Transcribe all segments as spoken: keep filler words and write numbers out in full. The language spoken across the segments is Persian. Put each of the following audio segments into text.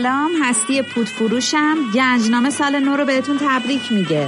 سلام، هستی پودفروشم. گنجنامه سال نو رو بهتون تبریک میگه.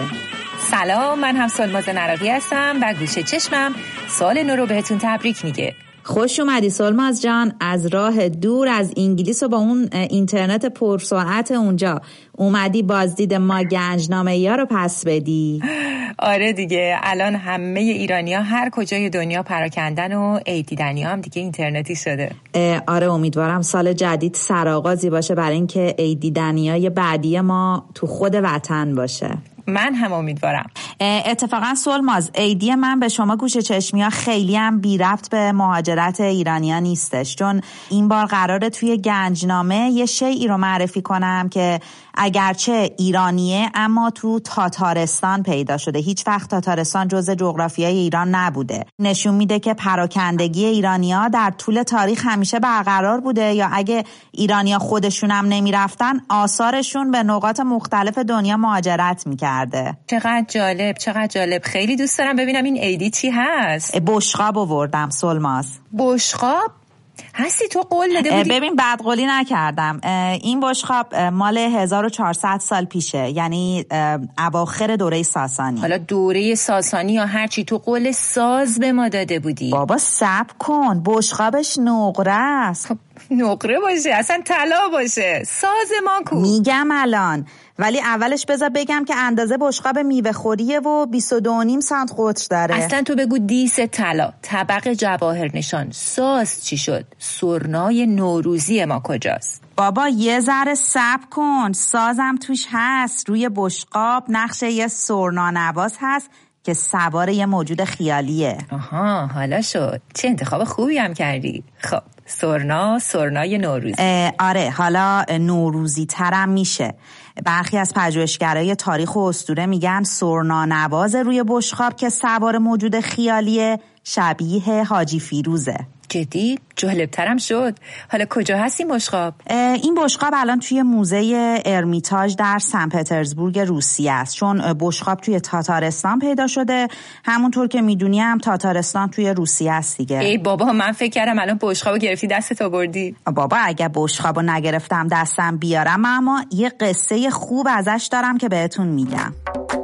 سلام، من هم سلماز نراقی هستم و گوشه چشمم سال نو رو بهتون تبریک میگه. خوش اومدی سلماز جان، از راه دور از انگلیس و با اون اینترنت پرسرعت اونجا اومدی بازدید ما گنجنامه یا رو پس بدی. آره دیگه، الان همه ایرانی‌ها هر کجای دنیا پراکندن و عید دیدنی هم دیگه اینترنتی شده. آره، امیدوارم سال جدید سرآغازی باشه برای اینکه عید دیدنیای بعدی ما تو خود وطن باشه. من هم امیدوارم. اتفاقا سلماز، عیدی من به شما گوشه چشمیا خیلی هم بی ربط به مهاجرت ایرانیا نیستش، چون این بار قراره توی گنجنامه یه شیئی رو معرفی کنم که اگرچه ایرانیه اما تو تاتارستان پیدا شده. هیچ وقت تاتارستان جزء جغرافیای ایران نبوده. نشون میده که پراکندگی ایرانیا در طول تاریخ همیشه برقرار بوده، یا اگه ایرانیا خودشون هم نمیرفتن آثارشون به نقاط مختلف دنیا مهاجرت میکرده. چقدر جالب، چقدر جالب. خیلی دوست دارم ببینم این عیدی چی هست. بشقاب آوردم سلماز. بشقاب؟ هستی تو قول داده بودی؟ ببین بدقولی نکردم. این بشقاب مال هزار و چهارصد سال پیشه، یعنی اواخر دوره ساسانی. حالا دوره ساسانی یا هرچی، تو قول ساز به ما داده بودی. بابا صبر کن، بشقابش نقره است. نقره باشه؟ اصلا طلا باشه. ساز ما کو؟ میگم الان، ولی اولش بذار بگم که اندازه بشقاب میوه خوریه و بیست و دو و نیم سانت قطر داره. اصلا تو بگو دیس طلا، طبق جواهر نشان. ساز چی شد؟ سرنای نوروزی ما کجاست؟ بابا یه ذره صبر کن، سازم توش هست. روی بشقاب نقش یه سرنانواز هست که سوار یه موجود خیالیه. آها، حالا شد. چه انتخاب خوبی هم کردی. خب سرنا، سرنای نوروزی. آره، حالا نوروزی ترم میشه. برخی از پژوهشگرای تاریخ و اسطوره میگن سرنانواز روی بشقاب که سوار موجود خیالیه شبیه حاجی فیروزه. جدی؟ جالبترم شد. حالا کجا هست این بشقاب؟ این بشقاب الان توی موزه ارمیتاژ در سن پترزبورگ روسیه است، چون بشقاب توی تاتارستان پیدا شده. همونطور که میدونی هم تاتارستان توی روسیه است دیگه. ای بابا، من فکر کردم الان بشقابو گرفتی دستت آوردی. بابا اگه بشقابو نگرفتم دستم بیارم، اما یه قصه خوب ازش دارم که بهتون میگم.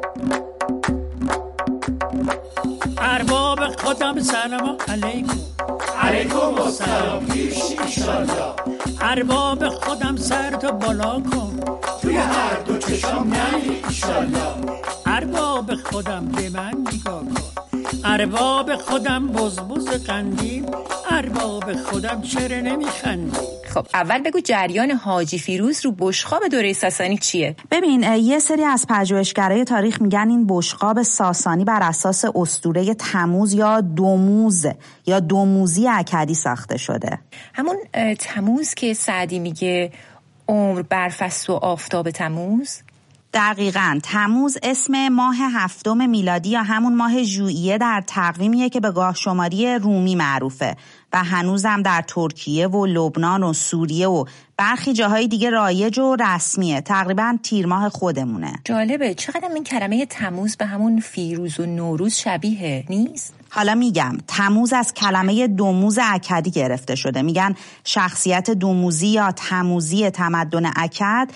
ارباب خودم سلام علیکم. علیکم السلام پیش ایشالله. ارباب خودم سر تو بالا کن، توی هر دو چشم نمی ایشالله. ارباب خودم به من نگاه کن، ارباب خودم بزبز قندیم، ارباب خودم چرا نمیخندی؟ خب اول بگو جریان حاجی فیروز رو بشقاب دوره ساسانی چیه؟ ببین، یه سری از پژوهشگرای تاریخ میگن این بشقاب ساسانی بر اساس اسطوره تموز یا دوموز یا دوموزی اکدی ساخته شده. همون تموز که سعدی میگه عمر برفست و آفتاب تموز؟ دقیقاً. تموز اسم ماه هفتم میلادی یا همون ماه ژوئیه در تقویمیه که به گاه شماری رومی معروفه و هنوزم در ترکیه و لبنان و سوریه و برخی جاهای دیگه رایج و رسمیه. تقریباً تیر ماه خودمونه. جالبه چقدر این کلمه تموز به همون فیروز و نوروز شبیه نیست؟ حالا میگم، تموز از کلمه دوموز اکدی گرفته شده. میگن شخصیت دوموزی یا تموزی تمدن اکد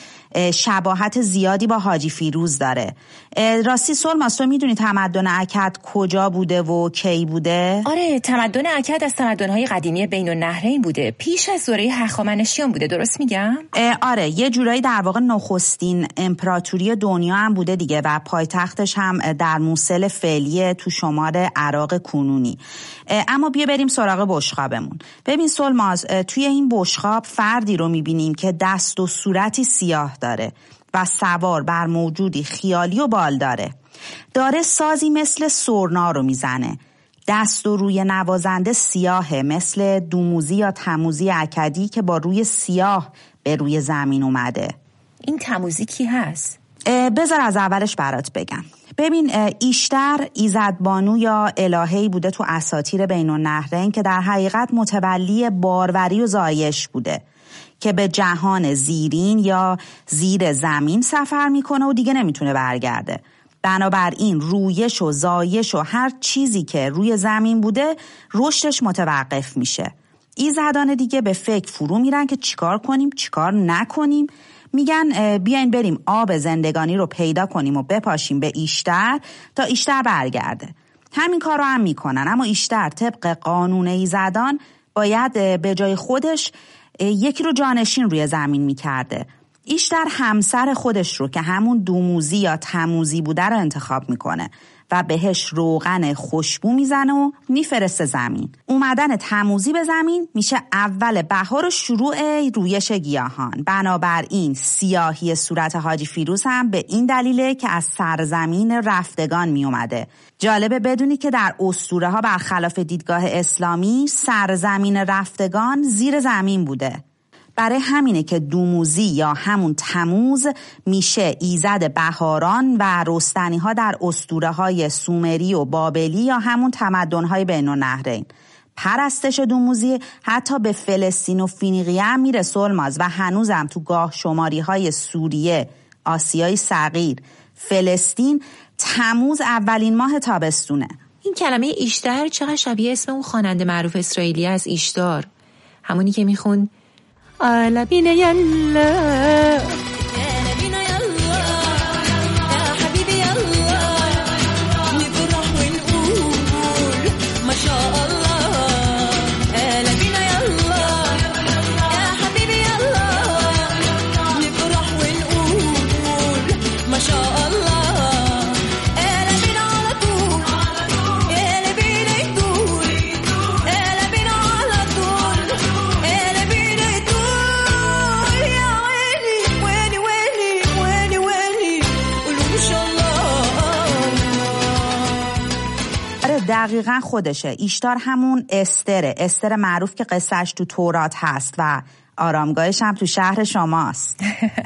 شباهت زیادی با حاجی فیروز داره. راستی سلماز، تو میدونی تمدن اکد کجا بوده و کی بوده؟ آره، تمدن اکد از تمدن‌های قدیمی بین النهرین بوده. پیش از دوره هخامنشیان بوده، درست میگم؟ آره، یه جورایی در واقع نخستین امپراتوری دنیا هم بوده دیگه و پایتختش هم در موصل فعلی تو شمال عراق کنونی. اما بیا بریم سراغ بشقابمون. ببین سلماز، توی این بشقاب فردی رو میبینیم که دست و صورتی سیاه داره و سوار بر موجودی خیالی و بال داره. داره سازی مثل سرنا رو میزنه. دست و روی نوازنده سیاهه، مثل دوموزی یا تموزی اکدی که با روی سیاه به روی زمین اومده. این تموزی کی هست؟ بذار از اولش برات بگم. ببین، ایشتر ایزدبانو یا الهه‌ای بوده تو اساطیر بین النهرین که در حقیقت متولی باروری و زایش بوده که به جهان زیرین یا زیر زمین سفر میکنه و دیگه نمیتونه برگرده. بنابراین رویش و زایش و هر چیزی که روی زمین بوده رشدش متوقف میشه. ایزدان دیگه به فکر فرو میرن که چیکار کنیم چیکار نکنیم. میگن بیاین بریم آب زندگانی رو پیدا کنیم و بپاشیم به ایشتر تا ایشتر برگرده. همین کار رو هم میکنن، اما ایشتر طبق قانون ایزدان باید به جای خودش یکی رو جانشین روی زمین میکرده. ایشتر همسر خودش رو که همون دوموزی یا تموزی بوده رو انتخاب میکنه و بهش روغن خوشبو میزنه و میفرسته زمین. اومدن تموزی به زمین میشه اول بهار و شروع رویش گیاهان. بنابراین سیاهی صورت حاجی فیروز هم به این دلیله که از سرزمین رفتگان میومده. جالبه بدونی که در اسطوره ها برخلاف دیدگاه اسلامی سرزمین رفتگان زیر زمین بوده. برای همینه که دوموزی یا همون تموز میشه ایزد بهاران و رستنی ها در اسطوره های سومری و بابلی یا همون تمدن های بین النهرین. پرستش دوموزی حتی به فلسطین و فینیقیه هم میره سلماز و هنوزم تو گاه شماری های سوریه، آسیای صغیر، فلسطین تموز اولین ماه تابستونه. این کلمه ایشتر چقدر شبیه اسم اون خواننده معروف اسرائیلی از ایشتار، همونی که میخون على بينا يلا دقیقا خودشه. ایشتار همون استره، استر معروف که قصهش تو تورات هست و آرامگاهش هم تو شهر شماست.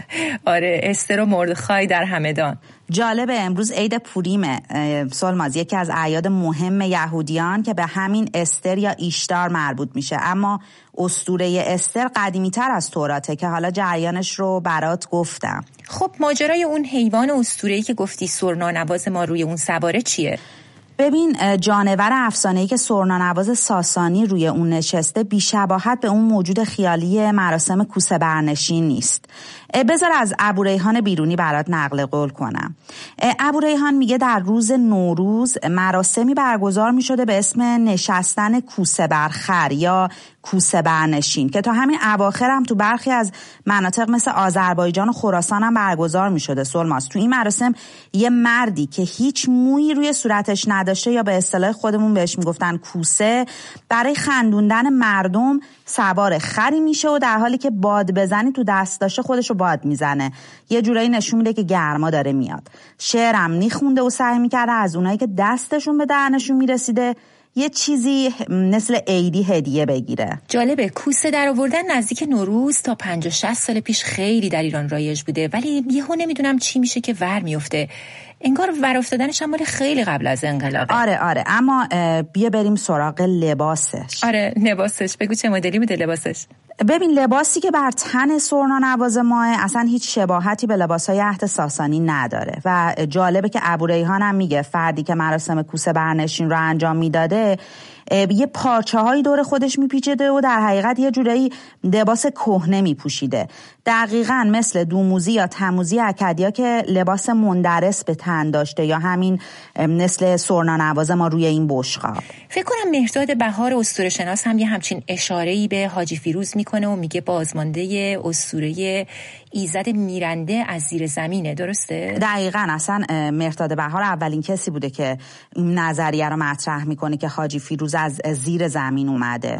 آره، استر و مردخای در همدان. جالبه امروز عید پوریمه سلماز، یکی از اعیاد مهم یهودیان که به همین استر یا ایشتار مربوط میشه. اما اسطوره استر قدیمی تر از توراته که حالا جریانش رو برات گفتم. خب ماجرای اون حیوان اسطوره‌ای که گفتی سرنانواز ما روی اون سواره چیه؟ ببین، جانور افسانه‌ای که سرنانواز ساسانی روی اون نشسته بی‌شباهت به اون موجود خیالی مراسم کوسه برنشین نیست. بذار از ابوریحان بیرونی برات نقل قول کنم. ابوریحان میگه در روز نوروز مراسمی برگزار میشده به اسم نشستن کوسه بر خر یا کوسه برنشین که تا همین اواخر هم تو برخی از مناطق مثل آذربایجان و خراسان هم برگزار میشده. سلماس تو این مراسم یه مردی که هیچ مویی روی صورتش نداشته یا به اصطلاح خودمون بهش میگفتن کوسه، برای خندوندن مردم سوار خری میشه و در حالی که باد بزنی تو دست داشته خودشو باد میزنه. یه جورایی نشون میده که گرما داره میاد. شعرم میخونده و سعی میکرده از اونایی که دستشون به دهنشون میرسیده یه چیزی مثل عیدی هدیه بگیره. جالبه، کوسه در آوردن نزدیک نوروز تا پنجاه شصت سال پیش خیلی در ایران رایج بوده، ولی یهو نمیدونم چی میشه که ور میفته. انگار ور افتادنش هم مال خیلی قبل از انقلابه. آره آره، اما بیا بریم سراغ لباسش. آره لباسش، بگو چه مدلی بوده لباسش؟ ببین، لباسی که بر تن سرنانواز ماه اصلا هیچ شباهتی به لباسای عهد ساسانی نداره و جالبه که ابوریحان هم میگه فردی که مراسم کوسه برنشین رو انجام میداده یه پارچه هایی دور خودش میپیچیده و در حقیقت یه جورایی لباس کهنه میپوشیده، دقیقاً مثل دوموزی یا تموزی اکدیا که لباس مندرس به تن داشته یا همین مثل سرنانواز ما روی این بشقاب. فکر کنم مهرداد بهار اسطوره شناس هم یه همچین اشاره‌ای به حاجی فیروز میکنه و میگه بازمانده اسطوره ایزد میرنده از زیر زمینه، درسته؟ دقیقاً. اصلا مهرداد بهار اولین کسی بوده که این نظریه رو مطرح میکنه که حاجی فیروز از زیر زمین اومده.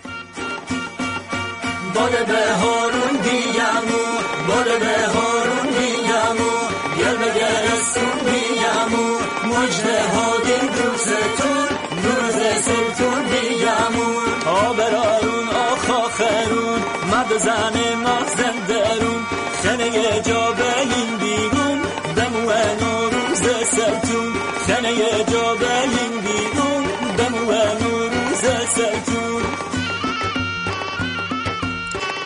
بال بهارون دیگمو بال بهارون دیگمو گل به گلستون دیگمو مجده ها دین دوستون روز سلطون دیگمو آبرارون آخاخرون مرد زن مغزن درون خنه جا بلین بیرون دمو نوروز سلطون خنه جا بلین بیرون دمو نوروز سلطون. واقعا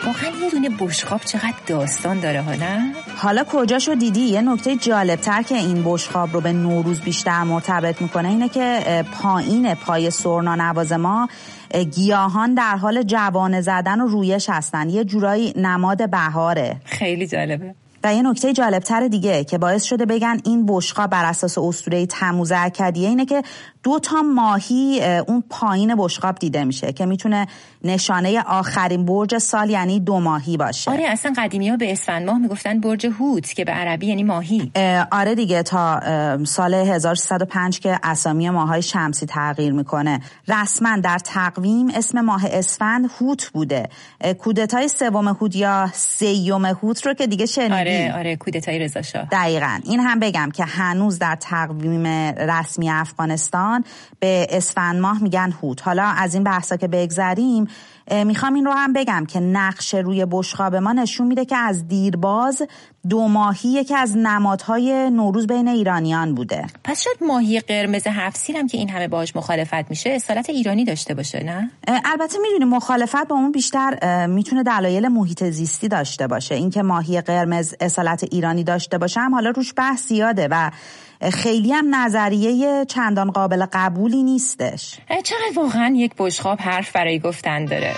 یه دونه بشقاب چقدر داستان داره ها، نه؟ حالا کجاشو دیدی؟ یه نکته جالبتر که این بشقاب رو به نوروز بیشتر مرتبط میکنه اینه که پایین پای سرنا نواز ما گیاهان در حال جوانه زدن و رویش هستن. یه جورایی نماد بهاره. خیلی جالبه. و یه نکته جالبتر دیگه که باعث شده بگن این بشقاب بر اساس اسطوره تموز اکدیه اینه که دو تا ماهی اون پایین بشقاب دیده میشه که میتونه نشانه آخرین برج سال یعنی دو ماهی باشه. آره اصلا قدیمی‌ها به اسفند ماه میگفتن برج هوت که به عربی یعنی ماهی. آره دیگه تا سال هزار و سیصد و پنج که اسامی ماه‌های شمسی تغییر میکنه. رسما در تقویم اسم ماه اسفند هوت بوده. کودتای سوم هوت یا سیوم هوت رو که دیگه شنیدی. آره آره کودتای رضا شاه. دقیقاً. این هم بگم که هنوز در تقویم رسمی افغانستان به اسفند ماه میگن هوت. حالا از این بحثا که بگذریم میخوام این رو هم بگم که نقش روی بشقاب ما نشون میده که از دیرباز دو ماهی یکی از نمادهای نوروز بین ایرانیان بوده. پس شاید ماهی قرمز هفت سیر هم که این همه باهاش مخالفت میشه اصالت ایرانی داشته باشه، نه؟ البته میدونی مخالفت با اون بیشتر میتونه دلایل محیط زیستی داشته باشه. اینکه ماهی قرمز اصالت ایرانی داشته باشه هم حالا روش بحث زیاده و خیلی هم نظریه چندان قابل قبولی نیستش. چقدر واقعا یک بشقاب حرف برای گفتن داره.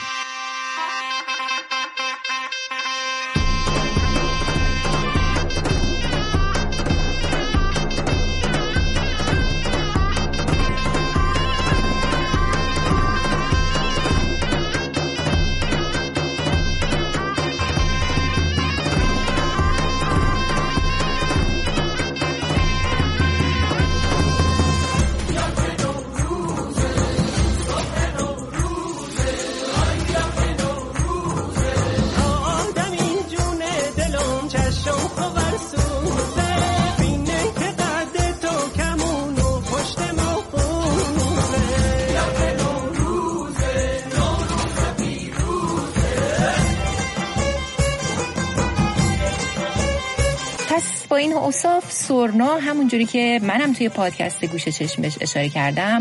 با این اوصاف سرنا همونجوری که منم توی پادکست گوشه چشم بهش اشاره کردم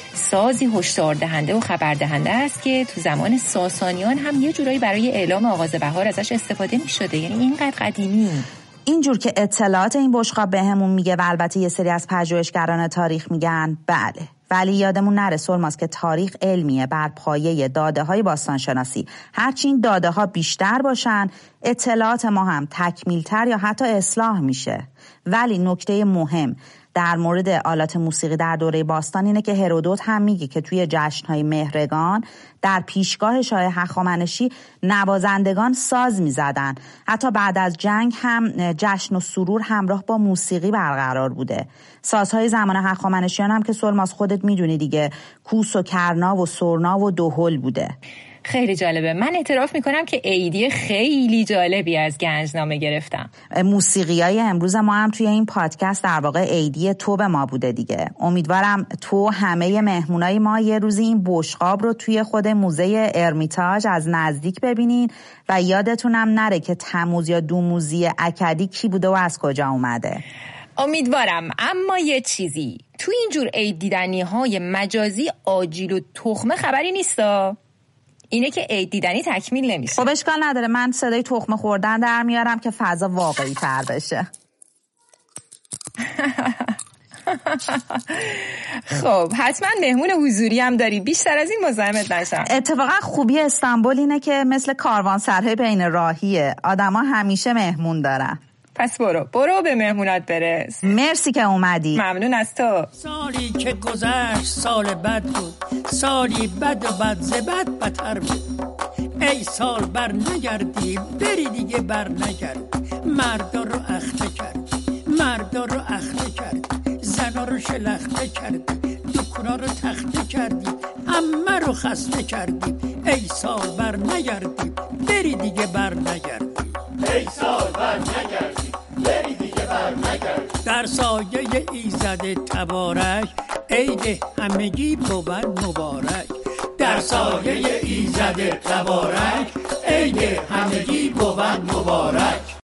سازی هشدار دهنده و خبر دهنده است که تو زمان ساسانیان هم یه جورایی برای اعلام آغاز بهار ازش استفاده می شده. یعنی اینقدر قدیمی. اینجور که اطلاعات این بشقاب بهمون میگه و البته یه سری از پژوهشگران تاریخ میگن بله، ولی یادمون نره سرماس که تاریخ علمیه بر پایه داده های باستانشناسی. هرچی این داده ها بیشتر باشن اطلاعات ما هم تکمیلتر یا حتی اصلاح میشه. ولی نکته مهم در مورد آلات موسیقی در دوره باستان اینه که هرودوت هم میگه که توی جشن‌های مهرگان در پیشگاه شاه هخامنشی نوازندگان ساز میزدن. حتی بعد از جنگ هم جشن و سرور همراه با موسیقی برقرار بوده. سازهای زمان هخامنشیان هم که سلماس خودت میدونی دیگه کوس و کرنا و سرنا و دهل بوده. خیلی جالبه. من اعتراف میکنم که ایدی خیلی جالبی از گنجنامه گرفتم. موسیقیای امروز ما هم توی این پادکست در واقع ایدی تو به ما بوده دیگه. امیدوارم تو همه مهمونای ما یه روزی این بشقاب رو توی خود موزه ارمیتاژ از نزدیک ببینین و یادتونم نره که تموز یا دوموزی اکدی کی بوده و از کجا اومده. امیدوارم. اما یه چیزی تو اینجور عید دیدنی های مجازی آجیل و تخمه خبری نیستا؟ اینه که عید دیدنی تکمیل نمیشه. خب اشکال نداره، من صدای تخمه خوردن در میارم که فضا واقعی تر بشه. خب حتما مهمون حضوری هم داری، بیشتر از این مزاحمت نشم. اتفاقا خوبی استانبول اینه که مثل کاروانسرای بین راهیه، آدما همیشه مهمون دارن. پس برو برو به مهمونات برس. مرسی که اومدی. ممنون از تو. سالی که گذشت سال بد بود، سالی بد و بد ز بد بدتر بود. ای سال بر نگردی بری دیگه بر نگردی، مردا رو اخته کردی، مردا رو اخته کردی، زنا رو شلخته کردی، دکونا رو تخته کردی، همه رو خسته کردی. ای سال بر نگردی بری دیگه بر نگردی، ای سال بر نگردی بری دیگه بر نگردی. در سایه ایزد تبارک عید همگی بود مبارک. در سایه ایزد تبارک عید همگی بود مبارک.